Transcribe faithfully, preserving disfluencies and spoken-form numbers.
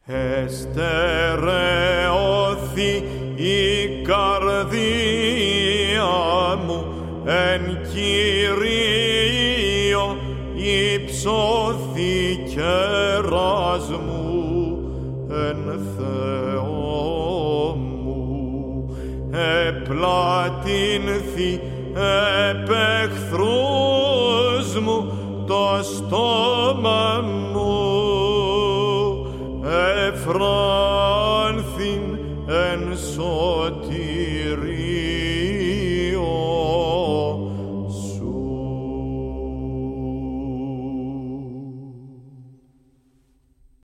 Εστερεώθη η καρδία μου εν Κυρίω, υψώθη κέρας μου εν Θεό μου, επλατείνθη επ' εχθρούς μου το στόμα μου, εφράνθην εν σωτηρία.